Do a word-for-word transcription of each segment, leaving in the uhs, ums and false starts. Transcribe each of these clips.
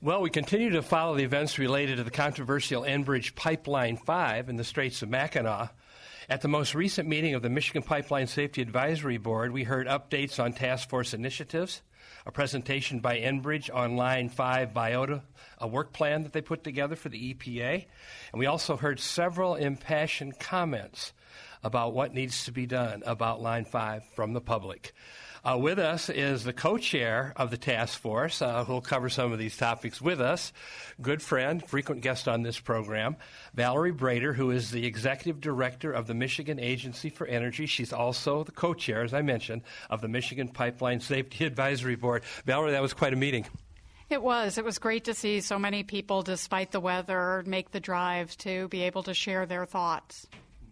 Well, we continue to follow the events related to the controversial Enbridge Pipeline five in the Straits of Mackinac. At the most recent meeting of the Michigan Pipeline Safety Advisory Board, we heard updates on task force initiatives, a presentation by Enbridge on Line five Biota, a work plan that they put together for the E P A, and we also heard several impassioned comments about what needs to be done about Line five from the public. Uh, with us is the co-chair of the task force, uh, who will cover some of these topics with us, good friend, frequent guest on this program, Valerie Brader, who is the executive director of the Michigan Agency for Energy. She's also the co-chair, as I mentioned, of the Michigan Pipeline Safety Advisory Board. Valerie, that was quite a meeting. It was. It was great to see so many people, despite the weather, make the drive to be able to share their thoughts.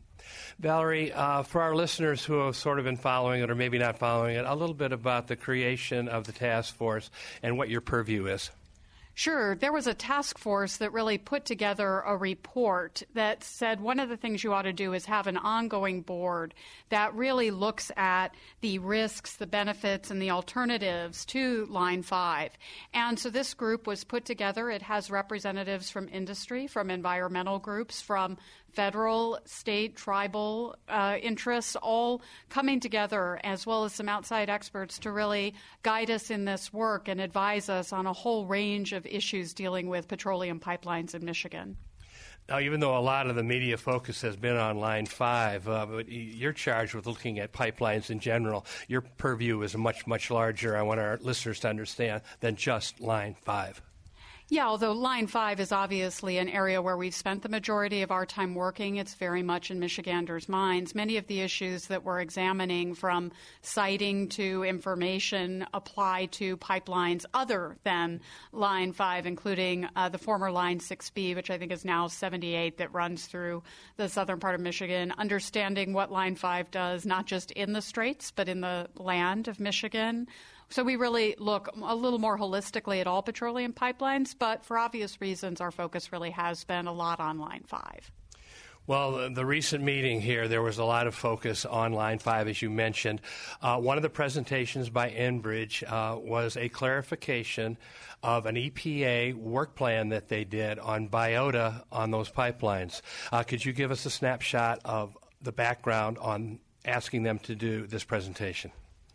Valerie, uh, for our listeners who have sort of been following it or maybe not following it, a little bit about the creation of the task force and what your purview is. Sure. There was a task force that really put together a report that said one of the things you ought to do is have an ongoing board that really looks at the risks, the benefits, and the alternatives to Line five. And so this group was put together. It has representatives from industry, from environmental groups, from federal, state, tribal uh, interests, all coming together, as well as some outside experts to really guide us in this work and advise us on a whole range of issues dealing with petroleum pipelines in Michigan. Now, even though a lot of the media focus has been on Line five, uh, but you're charged with looking at pipelines in general. Your purview is much, much larger, I want our listeners to understand, than just Line five. Yeah, although Line five is obviously an area where we've spent the majority of our time working, it's very much in Michiganders' minds. Many of the issues that we're examining, from siting to information, apply to pipelines other than Line five, including uh, the former Line six B, which I think is now seventy-eight, that runs through the southern part of Michigan, understanding what Line five does, not just in the Straits, but in the land of Michigan. So we really look a little more holistically at all petroleum pipelines, but for obvious reasons, our focus really has been a lot on Line five. Well, the recent meeting here, there was a lot of focus on Line five, as you mentioned. Uh, one of the presentations by Enbridge uh, was a clarification of an E P A work plan that they did on biota on those pipelines. Uh, could you give us a snapshot of the background on asking them to do this presentation?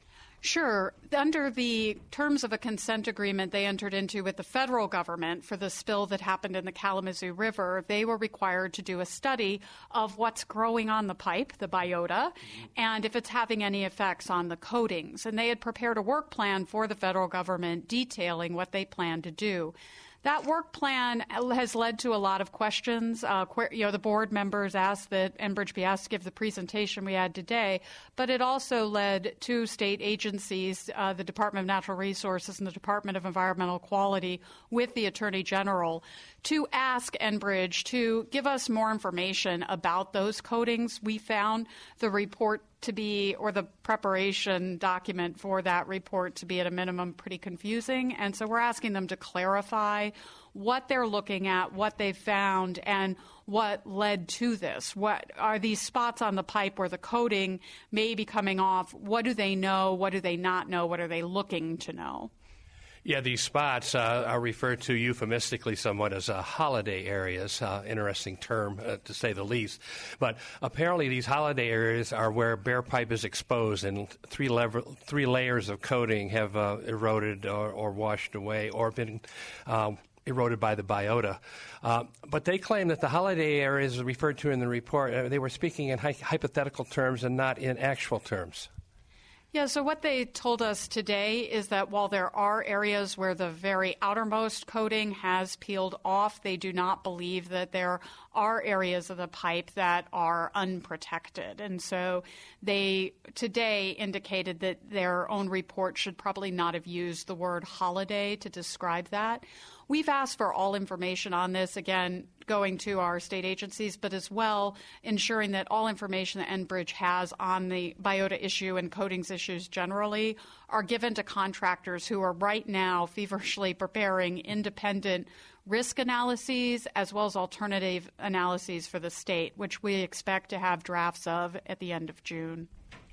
Sure. Under the terms of a consent agreement they entered into with the federal government for the spill that happened in the Kalamazoo River, they were required to do a study of what's growing on the pipe, the biota, and if it's having any effects on the coatings. And they had prepared a work plan for the federal government detailing what they plan to do. That work plan has led to a lot of questions. Uh, you know, the board members asked that Enbridge be asked to give the presentation we had today, but it also led to state agencies, uh, the Department of Natural Resources and the Department of Environmental Quality, with the Attorney General, to ask Enbridge to give us more information about those coatings. We found the report to be, or the preparation document for that report to be at a minimum pretty confusing. And so we're asking them to clarify what they're looking at, what they've found, and what led to this. What are these spots on the pipe where the coating may be coming off? What do they know? What do they not know? What are they looking to know? Yeah, these spots uh, are referred to euphemistically somewhat as uh, holiday areas, uh, interesting term uh, to say the least. But apparently these holiday areas are where bare pipe is exposed and three, level, three layers of coating have uh, eroded or, or washed away or been um, eroded by the biota. Uh, but they claim that the holiday areas referred to in the report, uh, they were speaking in hy- hypothetical terms and not in actual terms. Yeah, so what they told us today is that while there are areas where the very outermost coating has peeled off, they do not believe that there are areas of the pipe that are unprotected. And so they today indicated that their own report should probably not have used the word holiday to describe that. We've asked for all information on this, again, going to our state agencies, but as well ensuring that all information that Enbridge has on the biota issue and coatings issues generally are given to contractors who are right now feverishly preparing independent risk analyses as well as alternative analyses for the state, which we expect to have drafts of at the end of June.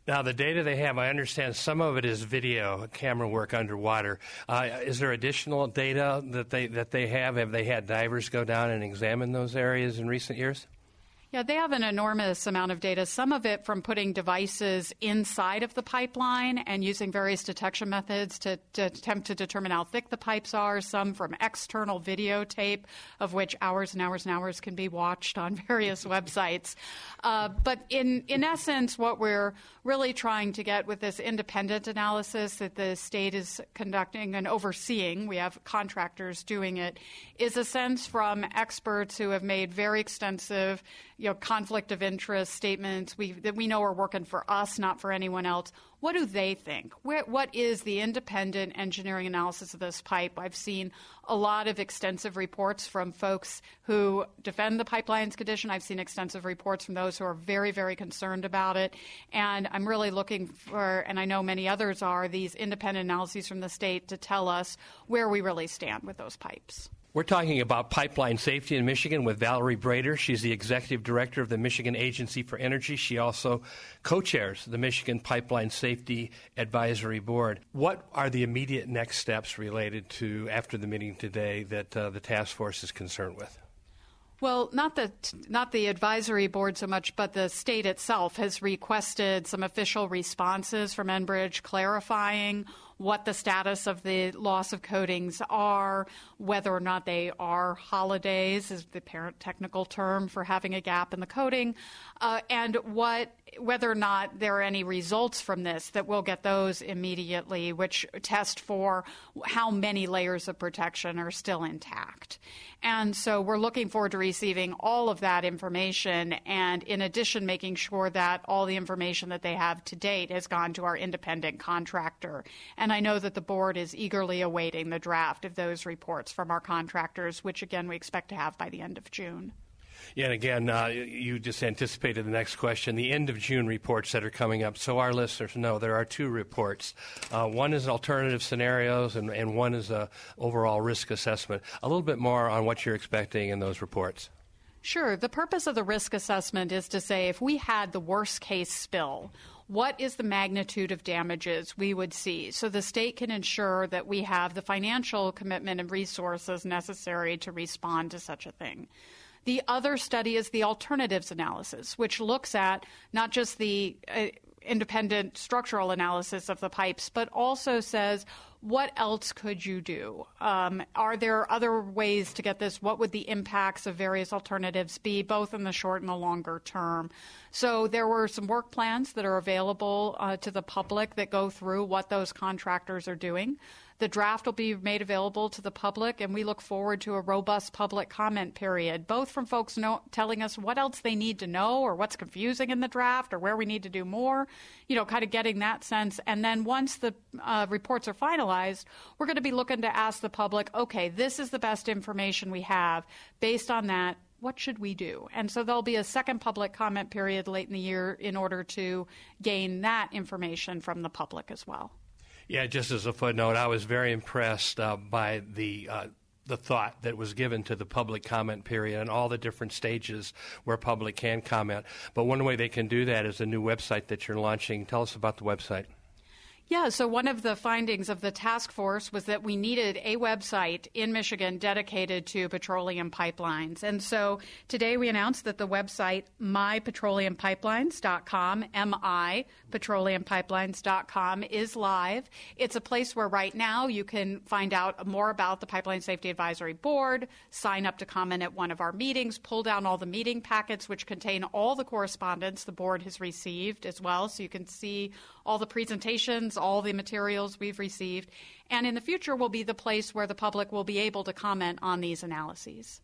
Now, the data they have, I understand some of it is video, camera work underwater. Uh, is there additional data that they that they have? Have they had divers go down and examine those areas in recent years? Yeah, they have an enormous amount of data, some of it from putting devices inside of the pipeline and using various detection methods to, to attempt to determine how thick the pipes are, some from external videotape, of which hours and hours and hours can be watched on various websites. Uh, but in, in essence, what we're really trying to get with this independent analysis that the state is conducting and overseeing, we have contractors doing it, is a sense from experts who have made very extensive you know, conflict of interest statements we, that we know are working for us, not for anyone else. What do they think? Where, what is the independent engineering analysis of this pipe? I've seen a lot of extensive reports from folks who defend the pipeline's condition. I've seen extensive reports from those who are very, very concerned about it. And I'm really looking for, and I know many others are, these independent analyses from the state to tell us where we really stand with those pipes. We're talking about pipeline safety in Michigan with Valerie Brader. She's the executive director of the Michigan Agency for Energy. She also co-chairs the Michigan Pipeline Safety Advisory Board. What are the immediate next steps related to, after the meeting today, that uh, the task force is concerned with? Well, not the not the advisory board so much, but the state itself has requested some official responses from Enbridge clarifying what the status of the loss of coatings are, whether or not they are holidays is the parent technical term for having a gap in the coating, uh, and what whether or not there are any results from this, that we'll get those immediately, which test for how many layers of protection are still intact. And so we're looking forward to receiving all of that information, and in addition, making sure that all the information that they have to date has gone to our independent contractor. And I know that the board is eagerly awaiting the draft of those reports from our contractors, which, again, we expect to have by the end of June. Yeah, and again, uh, you just anticipated the next question, the end of June reports that are coming up. So our listeners know there are two reports. Uh, one is alternative scenarios, and, and one is a overall risk assessment. A little bit more on what you're expecting in those reports. Sure. The purpose of the risk assessment is to say if we had the worst case spill, what is the magnitude of damages we would see, so the state can ensure that we have the financial commitment and resources necessary to respond to such a thing. The other study is the alternatives analysis, which looks at not just the uh, independent structural analysis of the pipes, but also says, what else could you do? Um, are there other ways to get this? What would the impacts of various alternatives be, both in the short and the longer term? So there were some work plans that are available uh, to the public that go through what those contractors are doing. The draft will be made available to the public, and we look forward to a robust public comment period, both from folks know, telling us what else they need to know or what's confusing in the draft or where we need to do more, you know, kind of getting that sense. And then once the uh, reports are finalized, we're going to be looking to ask the public, okay, this is the best information we have. Based on that, what should we do? And so there'll be a second public comment period late in the year in order to gain that information from the public as well. Yeah, just as a footnote, I was very impressed uh, by the uh, the thought that was given to the public comment period and all the different stages where public can comment. But one way they can do that is a new website that you're launching. Tell us about the website. Yeah, so one of the findings of the task force was that we needed a website in Michigan dedicated to petroleum pipelines. And so today we announced that the website my petroleum pipelines dot com, M I petroleum pipelines dot com, is live. It's a place where right now you can find out more about the Pipeline Safety Advisory Board, sign up to comment at one of our meetings, pull down all the meeting packets, which contain all the correspondence the board has received as well, so you can see all the presentations, all the materials we've received, and in the future will be the place where the public will be able to comment on these analyses.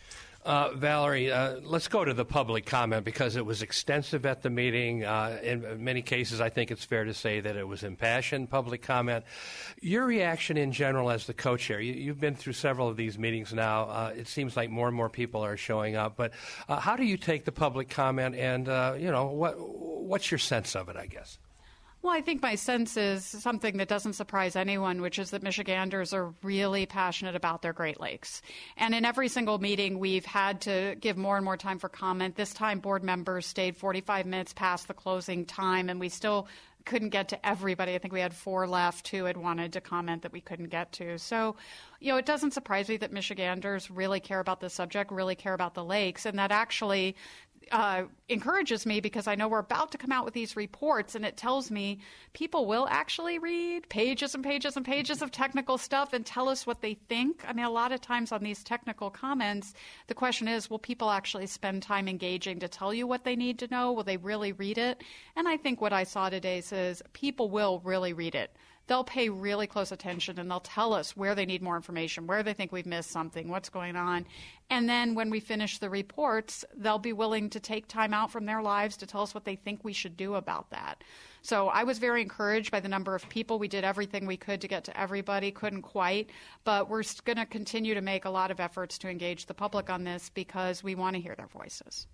Uh, Valerie, uh, let's go to the public comment because it was extensive at the meeting. Uh, in many cases, I think it's fair to say that it was impassioned public comment. Your reaction in general as the co-chair, you, you've been through several of these meetings now. Uh, it seems like more and more people are showing up. But uh, how do you take the public comment and, uh, you know, what what's your sense of it, I guess? Well, I think my sense is something that doesn't surprise anyone, which is that Michiganders are really passionate about their Great Lakes. And in every single meeting, we've had to give more and more time for comment. This time, board members stayed forty-five minutes past the closing time, and we still couldn't get to everybody. I think we had four left who had wanted to comment that we couldn't get to. So, you know, it doesn't surprise me that Michiganders really care about the subject, really care about the lakes, and that actually Uh, encourages me because I know we're about to come out with these reports, and it tells me people will actually read pages and pages and pages of technical stuff and tell us what they think. I mean, a lot of times on these technical comments, the question is, will people actually spend time engaging to tell you what they need to know? Will they really read it? And I think what I saw today says people will really read it. They'll pay really close attention, and they'll tell us where they need more information, where they think we've missed something, what's going on. And then when we finish the reports, they'll be willing to take time out from their lives to tell us what they think we should do about that. So I was very encouraged by the number of people. We did everything we could to get to everybody, couldn't quite. But we're going to continue to make a lot of efforts to engage the public on this because we want to hear their voices.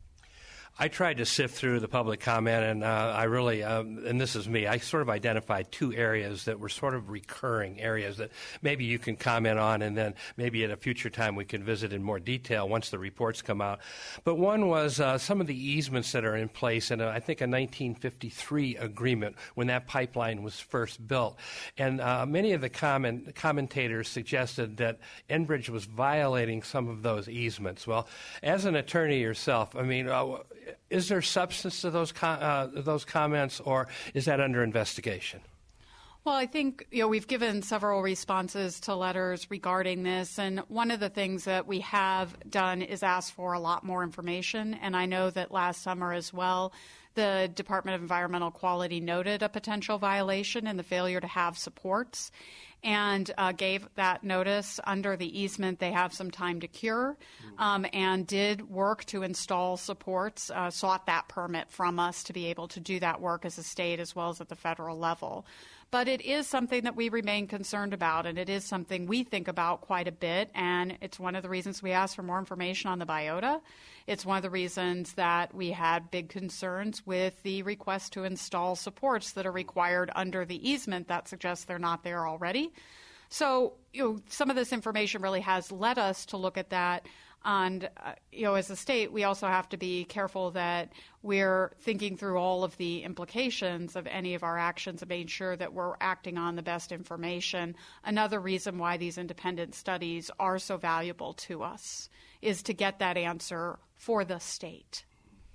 I tried to sift through the public comment, and uh, I really, um, and this is me, I sort of identified two areas that were sort of recurring areas that maybe you can comment on, and then maybe at a future time we can visit in more detail once the reports come out. But one was uh, some of the easements that are in place in, a, I think, a nineteen fifty-three agreement when that pipeline was first built. And uh, many of the comment, commentators suggested that Enbridge was violating some of those easements. Well, as an attorney yourself, I mean, uh, is there substance to those com- uh, those comments, or is that under investigation? Well, I think, you know, we've given several responses to letters regarding this, and one of the things that we have done is ask for a lot more information. And I know that last summer as well, the Department of Environmental Quality noted a potential violation in the failure to have supports, and uh, gave that notice under the easement. They have some time to cure, um, and did work to install supports, uh, sought that permit from us to be able to do that work as a state as well as at the federal level. But it is something that we remain concerned about, and it is something we think about quite a bit, and it's one of the reasons we asked for more information on the biota. It's one of the reasons that we had big concerns with the request to install supports that are required under the easement that suggests they're not there already. So, you know, some of this information really has led us to look at that. And, uh, you know, as a state, we also have to be careful that we're thinking through all of the implications of any of our actions and making sure that we're acting on the best information. Another reason why these independent studies are so valuable to us is to get that answer for the state.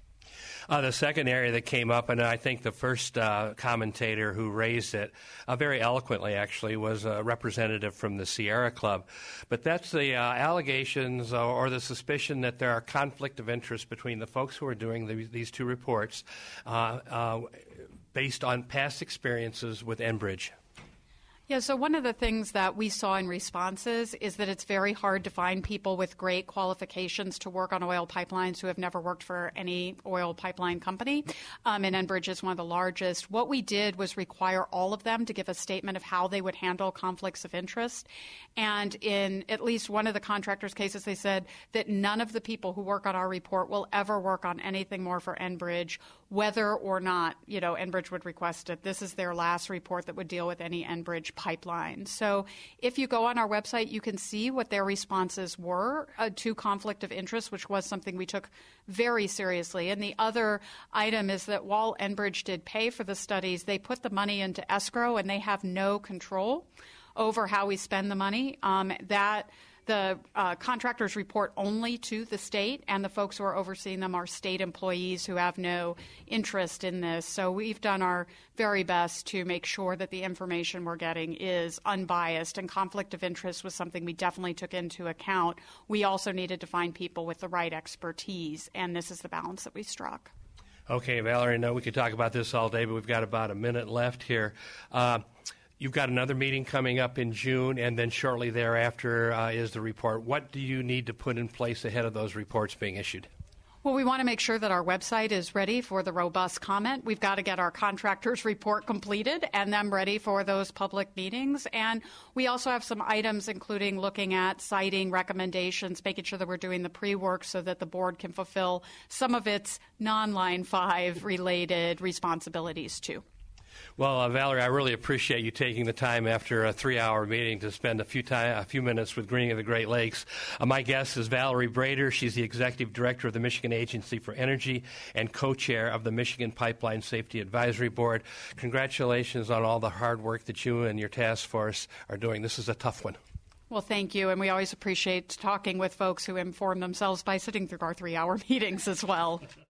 Uh, the second area that came up, and I think the first uh, commentator who raised it, uh, very eloquently actually, was a representative from the Sierra Club. But that's the uh, allegations or, or the suspicion that there are conflict of interest between the folks who are doing the, these two reports uh, uh, based on past experiences with Enbridge. Yeah, so one of the things that we saw in responses is that it's very hard to find people with great qualifications to work on oil pipelines who have never worked for any oil pipeline company, um, and Enbridge is one of the largest. What we did was require all of them to give a statement of how they would handle conflicts of interest, and in at least one of the contractors' cases, they said that none of the people who work on our report will ever work on anything more for Enbridge, whether or not, you know, Enbridge would request it. This is their last report that would deal with any Enbridge pipeline. So if you go on our website, you can see what their responses were uh, to conflict of interest, which was something we took very seriously. And the other item is that while Enbridge did pay for the studies, they put the money into escrow, and they have no control over how we spend the money. Um, that The uh, contractors report only to the state, and the folks who are overseeing them are state employees who have no interest in this. So we've done our very best to make sure that the information we're getting is unbiased, and conflict of interest was something we definitely took into account. We also needed to find people with the right expertise, and this is the balance that we struck. Okay, Valerie, I know we could talk about this all day, but we've got about a minute left here. Uh, You've got another meeting coming up in June, and then shortly thereafter uh, is the report. What do you need to put in place ahead of those reports being issued? Well, we want to make sure that our website is ready for the robust comment. We've got to get our contractors report completed and them ready for those public meetings. And we also have some items, including looking at citing recommendations, making sure that we're doing the pre-work so that the board can fulfill some of its non-Line five related responsibilities too. Well, uh, Valerie, I really appreciate you taking the time after a three-hour meeting to spend a few time, a few minutes with Greening of the Great Lakes. Uh, my guest is Valerie Brader. She's the Executive Director of the Michigan Agency for Energy and co-chair of the Michigan Pipeline Safety Advisory Board. Congratulations on all the hard work that you and your task force are doing. This is a tough one. Well, thank you, and we always appreciate talking with folks who inform themselves by sitting through our three-hour meetings as well.